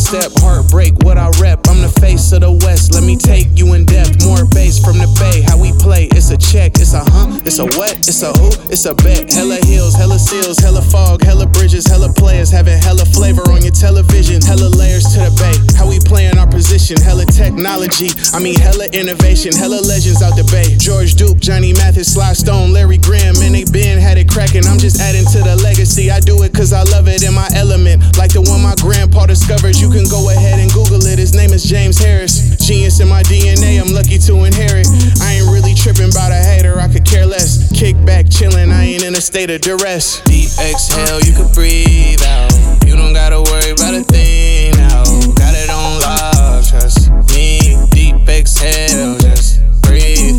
step, heartbreak, what I rep. I'm the face of the West, let me take you in depth. More bass from the Bay, how we play. It's a check, it's a it's a what, it's a who, it's a bet. Hella hills, hella seals, hella fog, hella bridges, hella players having hella flavor on your television. Hella layers to the Bay, how we playing our position. Hella technology, I mean hella innovation. Hella legends out the Bay. George Duke, Johnny Mathis, Sly Stone, Larry Graham, and they been had it cracking. I'm just adding to the legacy. I do it cause I love it in my element. Like the one my grandpa discovered. You can go ahead and Google it. His name is James Harris. Genius in my DNA, I'm lucky to inherit. I ain't really tripping about a hater, I could care less. Kick back, chillin', I ain't in a state of duress. Deep exhale, you can breathe out. You don't gotta worry about a thing now. Got it on lock, trust me. Deep exhale, just breathe.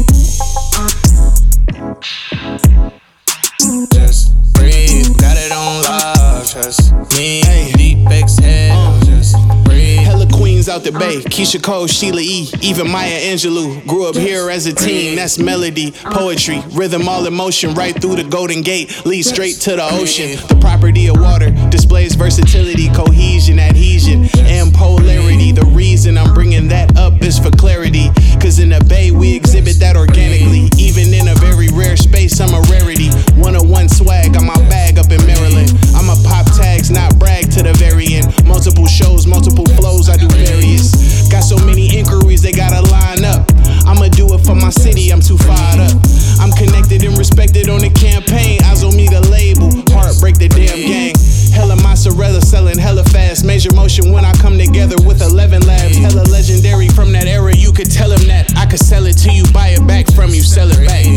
Just breathe. Got it on lock, trust me. Deep exhale, just breathe. Hella queens out the Bay, Keisha Cole, Sheila E., even Maya Angelou. Grew up here as a teen, that's melody, poetry, rhythm, all emotion, right through the Golden Gate, leads straight to the ocean. The property of water displays versatility, cohesion, adhesion, and polarity. The reason I'm bringing that up is for clarity, cause in the Bay we exhibit that organically. Even in a very rare space, I'm a rarity. 101 swag, got my bag up in Maryland. I'm a pop tags, not brag to the very end. Multiple shows, multiple flows, I do various. Got so many inquiries, they gotta line up. I'ma do it for my city, I'm too fired up. I'm connected and respected on the campaign. Eyes on me, the label, heartbreak the damn gang. Hella mozzarella selling hella fast. Major motion when I come together with 11 labs. Hella legendary from that era, you could tell him that. I could sell it to you, buy it back from you, sell it back.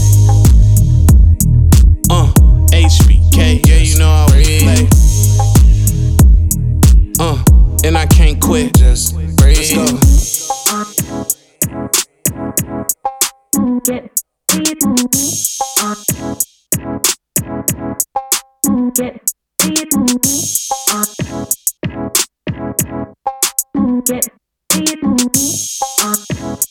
HBK, yeah, you know how we play. And I can't quit. Just breathe. Let's go. Get